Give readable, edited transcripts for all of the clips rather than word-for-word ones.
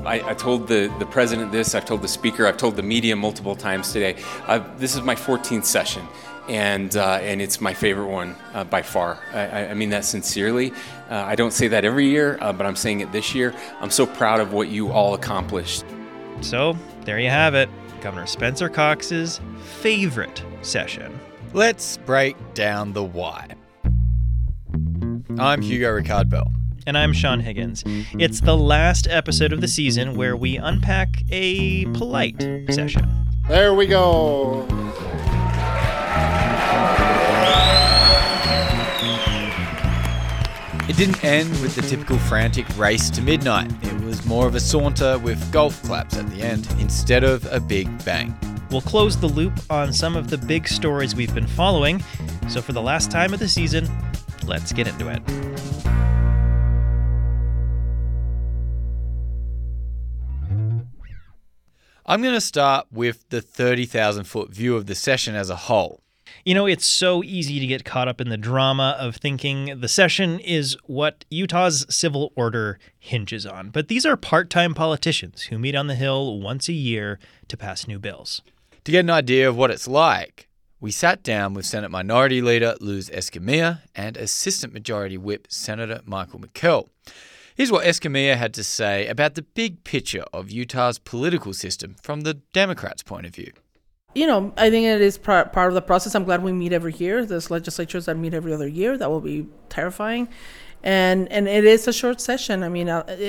I told the president this, I've told the speaker, I've told the media multiple times today. This is my 14th session, and it's my favorite one by far. I mean that sincerely. I don't say that every year, but I'm saying it this year. I'm so proud of what you all accomplished. So, there you have it. Governor Spencer Cox's favorite session. Let's break down the why. I'm Hugo Ricard-Bell. And I'm Sean Higgins. It's the last episode of the season where we unpack a polite session. There we go. It didn't end with the typical frantic race to midnight. It was more of a saunter with golf claps at the end instead of a big bang. We'll close the loop on some of the big stories we've been following. So for the last time of the season, let's get into it. I'm going to start with the 30,000-foot view of the session as a whole. You know, it's so easy to get caught up in the drama of thinking the session is what Utah's civil order hinges on. But these are part-time politicians who meet on the Hill once a year to pass new bills. To get an idea of what it's like, we sat down with Senate Minority Leader Luz Escamilla and Assistant Majority Whip Senator Michael McKell. Here's what Escamilla had to say about the big picture of Utah's political system from the Democrats' point of view. You know, I think it is part of the process. I'm glad we meet every year. There's legislatures that meet every other year. That will be terrifying. And it is a short session. I mean,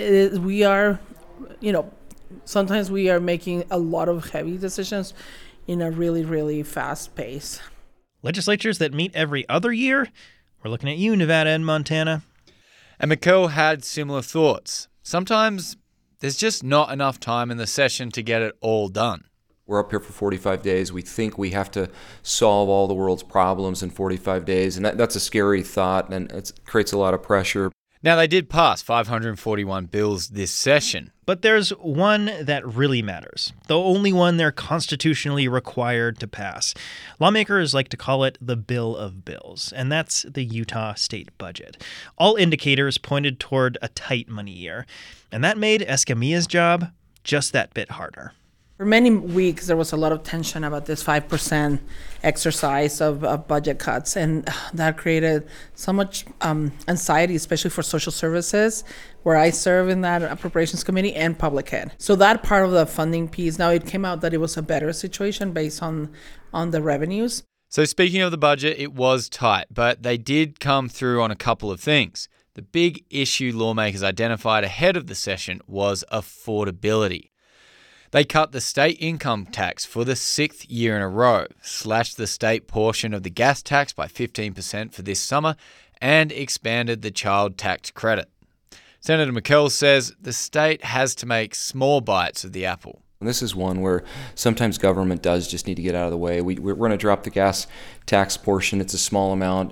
we are, you know, sometimes we are making a lot of heavy decisions in a really, really fast pace. Legislatures that meet every other year? We're looking at you, Nevada and Montana. And McKell had similar thoughts. Sometimes there's just not enough time in the session to get it all done. We're up here for 45 days. We think we have to solve all the world's problems in 45 days, and that's a scary thought, and it creates a lot of pressure. Now, they did pass 541 bills this session. But there's one that really matters, the only one they're constitutionally required to pass. Lawmakers like to call it the Bill of Bills, and that's the Utah state budget. All indicators pointed toward a tight money year, and that made Escamilla's job just that bit harder. For many weeks, there was a lot of tension about this 5% exercise of budget cuts, and that created so much anxiety, especially for social services, where I serve in that appropriations committee, and public ed. So that part of the funding piece, now it came out that it was a better situation based on the revenues. So speaking of the budget, it was tight, but they did come through on a couple of things. The big issue lawmakers identified ahead of the session was affordability. They cut the state income tax for the 6th year in a row, slashed the state portion of the gas tax by 15% for this summer, and expanded the child tax credit. Senator McKell says the state has to make small bites of the apple. And this is one where sometimes government does just need to get out of the way. We're going to drop the gas tax portion. It's a small amount.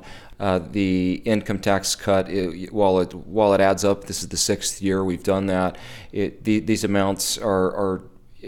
The income tax cut, while it adds up, this is the 6th year we've done that. These amounts are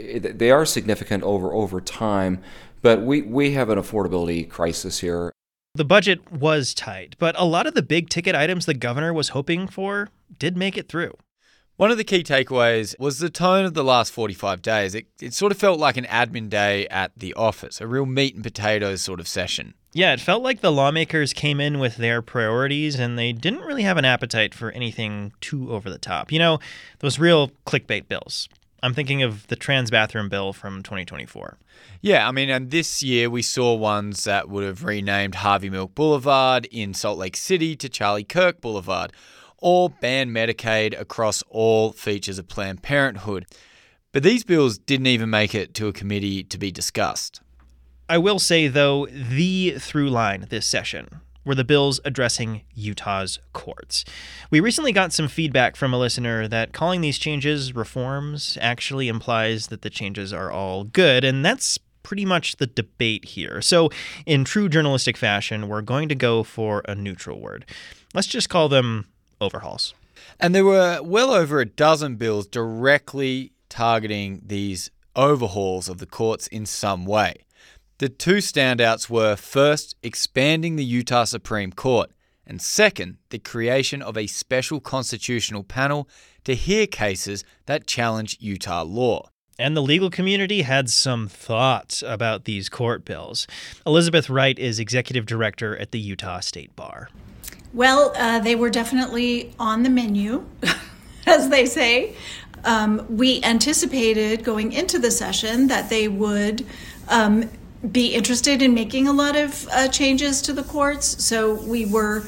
significant over time, but we have an affordability crisis here. The budget was tight, but a lot of the big ticket items the governor was hoping for did make it through. One of the key takeaways was the tone of the last 45 days. It sort of felt like an admin day at the office, a real meat and potatoes sort of session. Yeah, it felt like the lawmakers came in with their priorities and they didn't really have an appetite for anything too over the top. You know, those real clickbait bills. I'm thinking of the trans bathroom bill from 2024. Yeah, I mean, and this year we saw ones that would have renamed Harvey Milk Boulevard in Salt Lake City to Charlie Kirk Boulevard, or ban Medicaid across all features of Planned Parenthood. But these bills didn't even make it to a committee to be discussed. I will say, though, the through line this session were the bills addressing Utah's courts. We recently got some feedback from a listener that calling these changes reforms actually implies that the changes are all good, and that's pretty much the debate here. So in true journalistic fashion, we're going to go for a neutral word. Let's just call them overhauls. And there were well over a dozen bills directly targeting these overhauls of the courts in some way. The two standouts were, first, expanding the Utah Supreme Court, and second, the creation of a special constitutional panel to hear cases that challenge Utah law. And the legal community had some thoughts about these court bills. Elizabeth Wright is executive director at the Utah State Bar. Well, they were definitely on the menu, as they say. We anticipated going into the session that they would be interested in making a lot of changes to the courts. So we were,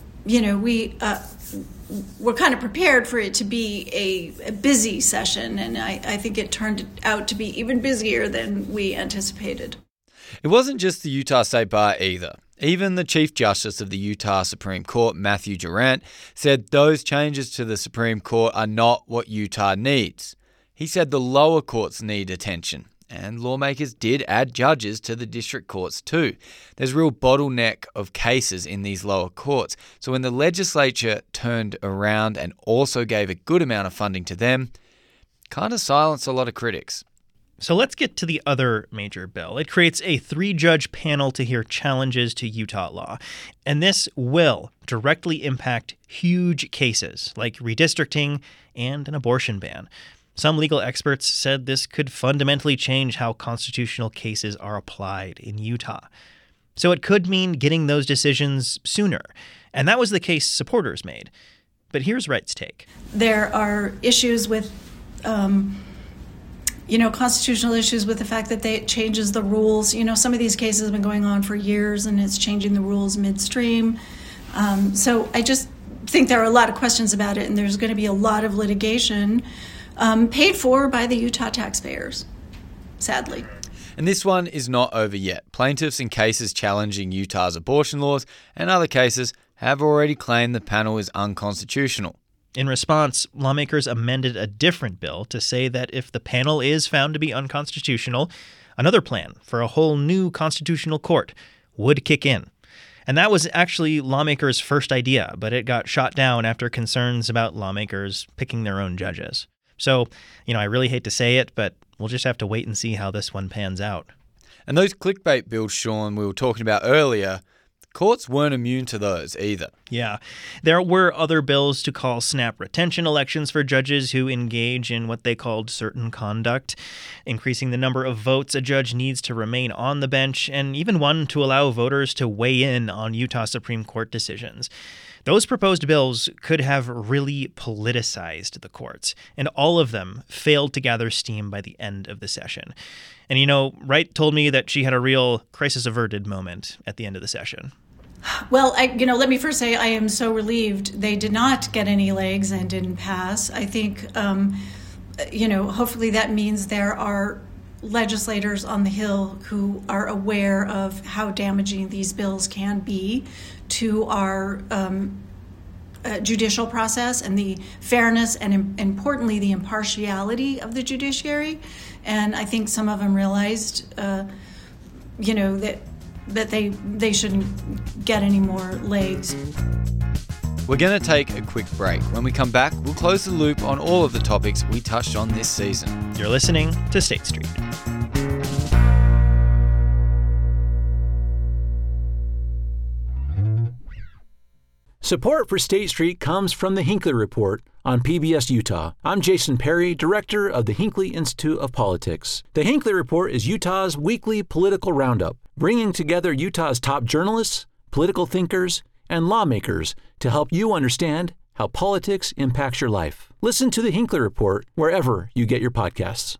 we're kind of prepared for it to be a busy session, and I think it turned out to be even busier than we anticipated. It wasn't just the Utah State Bar either. Even the Chief Justice of the Utah Supreme Court, Matthew Durant, said those changes to the Supreme Court are not what Utah needs. He said the lower courts need attention, and lawmakers did add judges to the district courts too. There's a real bottleneck of cases in these lower courts, so when the legislature turned around and also gave a good amount of funding to them, kind of silenced a lot of critics. So let's get to the other major bill. It creates a 3-judge panel to hear challenges to Utah law. And this will directly impact huge cases like redistricting and an abortion ban. Some legal experts said this could fundamentally change how constitutional cases are applied in Utah. So it could mean getting those decisions sooner. And that was the case supporters made. But here's Wright's take. There are issues with constitutional issues with the fact that it changes the rules. Some of these cases have been going on for years, and it's changing the rules midstream. So I just think there are a lot of questions about it, and there's going to be a lot of litigation paid for by the Utah taxpayers, sadly. And this one is not over yet. Plaintiffs in cases challenging Utah's abortion laws and other cases have already claimed the panel is unconstitutional. In response, lawmakers amended a different bill to say that if the panel is found to be unconstitutional, another plan for a whole new constitutional court would kick in. And that was actually lawmakers' first idea, but it got shot down after concerns about lawmakers picking their own judges. So, I really hate to say it, but we'll just have to wait and see how this one pans out. And those clickbait bills, Sean, we were talking about earlier, courts weren't immune to those either. Yeah. There were other bills to call snap retention elections for judges who engage in what they called certain conduct, increasing the number of votes a judge needs to remain on the bench, and even one to allow voters to weigh in on Utah Supreme Court decisions. Those proposed bills could have really politicized the courts, and all of them failed to gather steam by the end of the session. And Wright told me that she had a real crisis-averted moment at the end of the session. Well, let me first say I am so relieved they did not get any legs and didn't pass. I think, hopefully that means there are legislators on the Hill who are aware of how damaging these bills can be to our judicial process and the fairness and, importantly, the impartiality of the judiciary. And I think some of them realized, that they shouldn't get any more legs. We're going to take a quick break. When we come back, we'll close the loop on all of the topics we touched on this season. You're listening to State Street. Support for State Street comes from the Hinckley Report on PBS Utah. I'm Jason Perry, director of the Hinckley Institute of Politics. The Hinckley Report is Utah's weekly political roundup, bringing together Utah's top journalists, political thinkers, and lawmakers to help you understand how politics impacts your life. Listen to the Hinckley Report wherever you get your podcasts.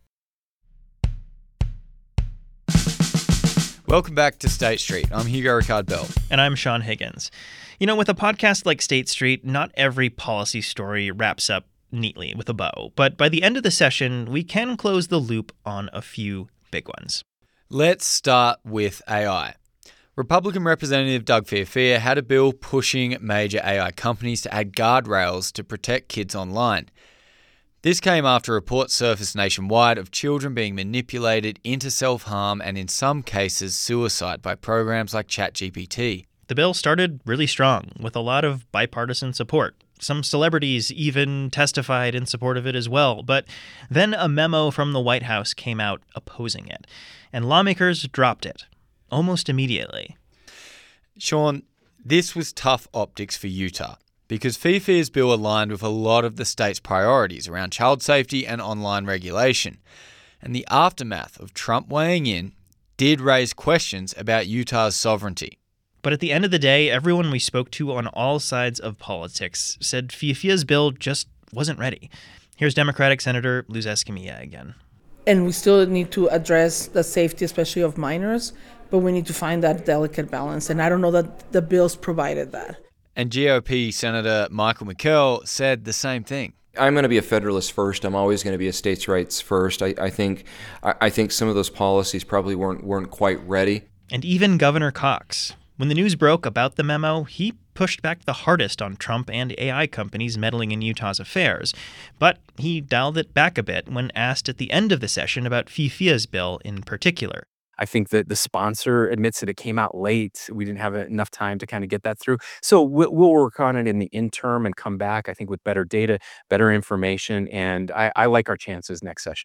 Welcome back to State Street. I'm Hugo Ricard-Bell. And I'm Sean Higgins. With a podcast like State Street, not every policy story wraps up neatly with a bow. But by the end of the session, we can close the loop on a few big ones. Let's start with AI. Republican Representative Doug Fiafia had a bill pushing major AI companies to add guardrails to protect kids online. This came after reports surfaced nationwide of children being manipulated into self-harm and in some cases suicide by programs like ChatGPT. The bill started really strong, with a lot of bipartisan support. Some celebrities even testified in support of it as well, but then a memo from the White House came out opposing it, and lawmakers dropped it almost immediately. Sean, This was tough optics for Utah because FIFIA's bill aligned with a lot of the state's priorities around child safety and online regulation. And the aftermath of Trump weighing in did raise questions about Utah's sovereignty. But at the end of the day, everyone we spoke to on all sides of politics said FIFIA's bill just wasn't ready. Here's Democratic Senator Luz Escamilla again. And we still need to address the safety, especially of minors, but we need to find that delicate balance. And I don't know that the bills provided that. And GOP Senator Michael McKell said the same thing. I'm going to be a federalist first. I'm always going to be a states' rights first. I think some of those policies probably weren't quite ready. And even Governor Cox. When the news broke about the memo, he pushed back the hardest on Trump and AI companies meddling in Utah's affairs. But he dialed it back a bit when asked at the end of the session about FIFIA's bill in particular. I think that the sponsor admits that it came out late. We didn't have enough time to kind of get that through. So we'll work on it in the interim and come back, I think, with better data, better information. And I like our chances next session.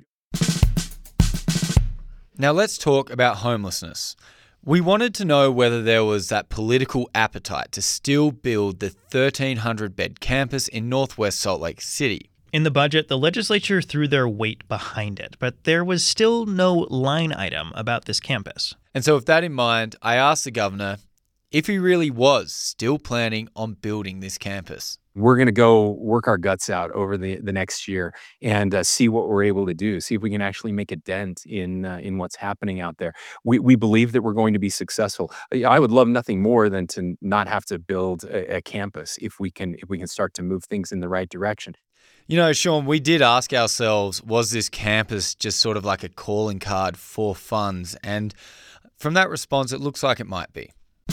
Now let's talk about homelessness. We wanted to know whether there was that political appetite to still build the 1,300-bed campus in northwest Salt Lake City. In the budget, the legislature threw their weight behind it, but there was still no line item about this campus. And so with that in mind, I asked the governor if he really was still planning on building this campus. We're going to go work our guts out over the next year and see what we're able to do, see if we can actually make a dent in what's happening out there. We believe that we're going to be successful. I would love nothing more than to not have to build a campus if we can start to move things in the right direction. You know, Sean, we did ask ourselves, was this campus just sort of like a calling card for funds? And from that response, it looks like it might be.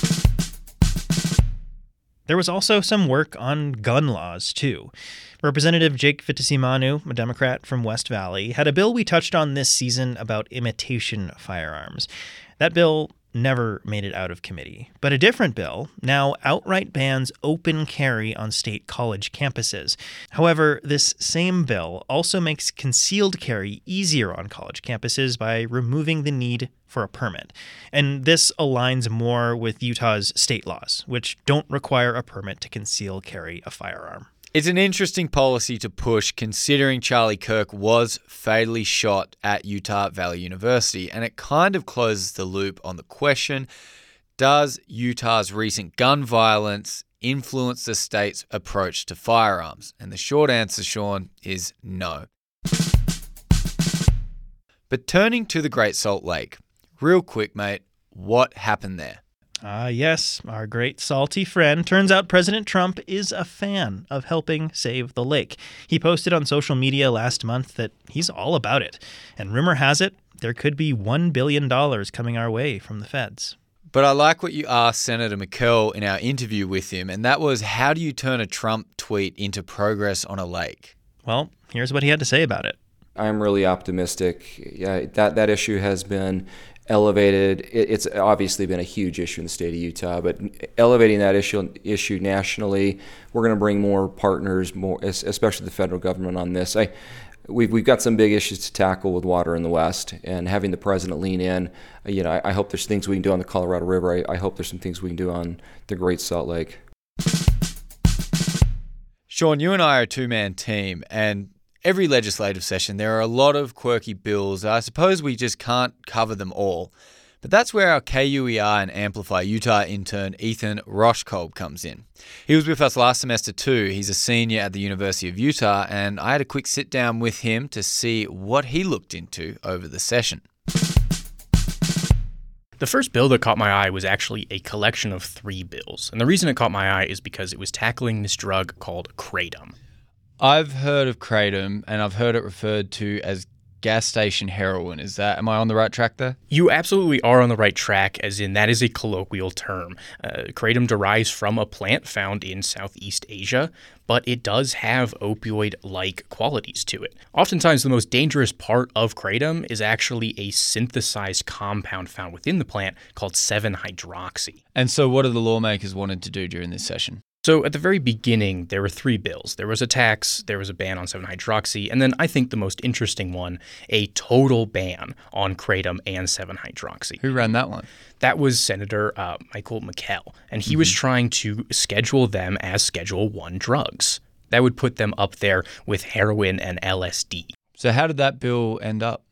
There was also some work on gun laws, too. Representative Jake Fittipaldi, a Democrat from West Valley, had a bill we touched on this season about imitation firearms. That bill never made it out of committee. But a different bill now outright bans open carry on state college campuses. However, this same bill also makes concealed carry easier on college campuses by removing the need for a permit. And this aligns more with Utah's state laws, which don't require a permit to conceal carry a firearm. It's an interesting policy to push considering Charlie Kirk was fatally shot at Utah Valley University, and it kind of closes the loop on the question, does Utah's recent gun violence influence the state's approach to firearms? And the short answer, Sean, is no. But turning to the Great Salt Lake, real quick, mate, what happened there? Yes, our great salty friend. Turns out President Trump is a fan of helping save the lake. He posted on social media last month that he's all about it. And rumor has it, there could be $1 billion coming our way from the feds. But I like what you asked Senator McKell in our interview with him, and that was, how do you turn a Trump tweet into progress on a lake? Well, here's what he had to say about it. I'm really optimistic. Yeah, that issue has been elevated. It's obviously been a huge issue in the state of Utah, but elevating that issue nationally, we're going to bring more partners, especially the federal government on this. We've got some big issues to tackle with water in the West, and having the president lean in, I hope there's things we can do on the Colorado River. I hope there's some things we can do on the Great Salt Lake. Sean, you and I are a two-man team, and every legislative session, there are a lot of quirky bills. I suppose we just can't cover them all. But that's where our KUER and Amplify Utah intern Ethan Roshkolb comes in. He was with us last semester too. He's a senior at the University of Utah, and I had a quick sit down with him to see what he looked into over the session. The first bill that caught my eye was actually a collection of 3 bills. And the reason it caught my eye is because it was tackling this drug called kratom. I've heard of kratom, and I've heard it referred to as gas station heroin. Am I on the right track there? You absolutely are on the right track, as in that is a colloquial term. Kratom derives from a plant found in Southeast Asia, but it does have opioid-like qualities to it. Oftentimes, the most dangerous part of kratom is actually a synthesized compound found within the plant called 7-hydroxy. And so what are the lawmakers wanted to do during this session? So at the very beginning, there were 3 bills. There was a tax, there was a ban on 7-hydroxy, and then I think the most interesting one, a total ban on kratom and 7-hydroxy. Who ran that one? That was Senator Michael McKell, and he was trying to schedule them as Schedule 1 drugs. That would put them up there with heroin and LSD. So how did that bill end up?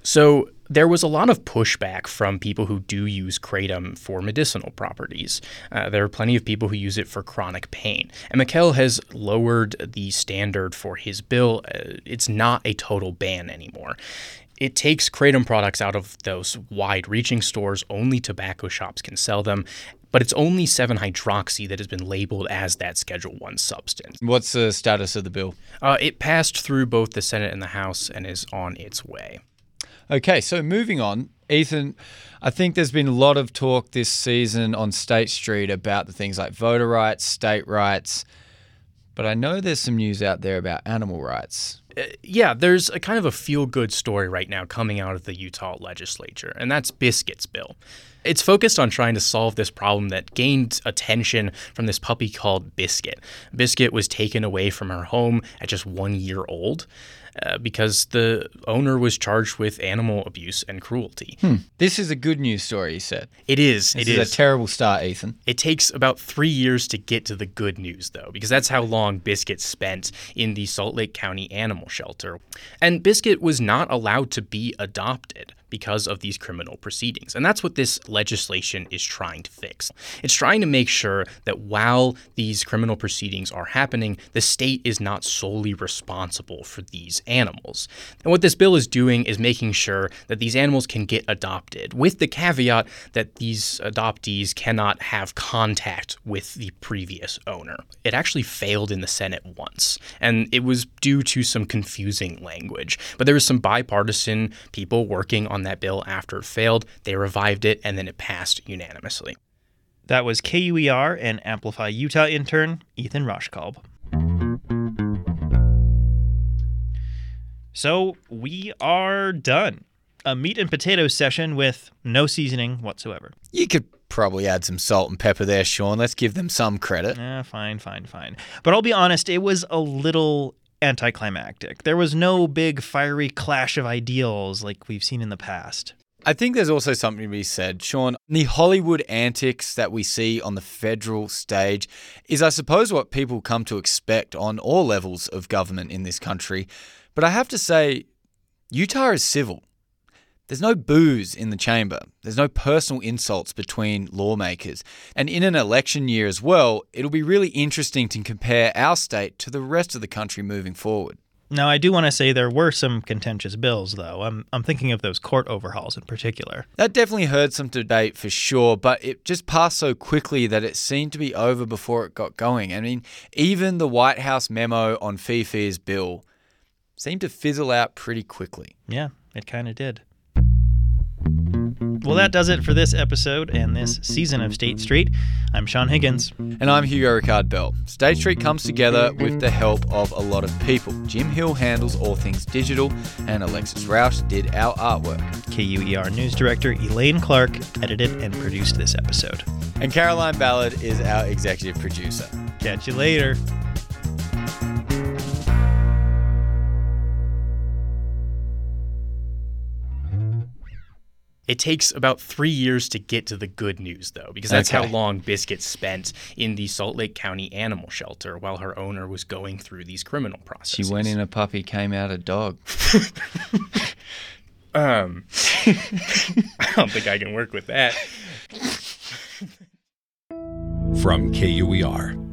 So there was a lot of pushback from people who do use kratom for medicinal properties. There are plenty of people who use it for chronic pain. And McKell has lowered the standard for his bill. It's not a total ban anymore. It takes kratom products out of those wide-reaching stores. Only tobacco shops can sell them. But it's only 7-hydroxy that has been labeled as that Schedule 1 substance. What's the status of the bill? It passed through both the Senate and the House and is on its way. Okay, so moving on, Ethan, I think there's been a lot of talk this season on State Street about the things like voter rights, state rights, but I know there's some news out there about animal rights. Yeah, there's a kind of a feel-good story right now coming out of the Utah legislature, and that's Biscuit's bill. It's focused on trying to solve this problem that gained attention from this puppy called Biscuit. Biscuit was taken away from her home at just 1 year old because the owner was charged with animal abuse and cruelty. This is a good news story, you said. It is. This is a terrible start, Ethan. It takes about 3 years to get to the good news, though, because that's how long Biscuit spent in the Salt Lake County Animal Shelter. And Biscuit was not allowed to be adopted because of these criminal proceedings. And that's what this legislation is trying to fix. It's trying to make sure that while these criminal proceedings are happening, the state is not solely responsible for these animals. And what this bill is doing is making sure that these animals can get adopted, with the caveat that these adoptees cannot have contact with the previous owner. It actually failed in the Senate once, and it was due to some confusing language. But there was some bipartisan people working on that bill after it failed. They revived it, and then it passed unanimously. That was KUER and Amplify Utah intern Ethan Roshkalb. So we are done. A meat and potatoes session with no seasoning whatsoever. You could probably add some salt and pepper there, Sean. Let's give them some credit. Fine. But I'll be honest, it was a little anticlimactic. There was no big fiery clash of ideals like we've seen in the past. I think there's also something to be said, Sean. The Hollywood antics that we see on the federal stage is, I suppose, what people come to expect on all levels of government in this country. But I have to say, Utah is civil. There's no booze in the chamber. There's no personal insults between lawmakers. And in an election year as well, it'll be really interesting to compare our state to the rest of the country moving forward. Now, I do want to say there were some contentious bills, though. I'm thinking of those court overhauls in particular. That definitely heard some debate for sure, but it just passed so quickly that it seemed to be over before it got going. I mean, even the White House memo on Fifi's bill seemed to fizzle out pretty quickly. Yeah, it kind of did. Well, that does it for this episode and this season of State Street. I'm Sean Higgins. And I'm Hugo Ricard Bell. State Street comes together with the help of a lot of people. Jim Hill handles all things digital, and Alexis Roush did our artwork. KUER News Director Elaine Clark edited and produced this episode. And Caroline Ballard is our executive producer. Catch you later. It takes about 3 years to get to the good news, though, because that's how long Biscuit spent in the Salt Lake County Animal Shelter while her owner was going through these criminal processes. She went in a puppy, came out a dog. I don't think I can work with that. From KUER,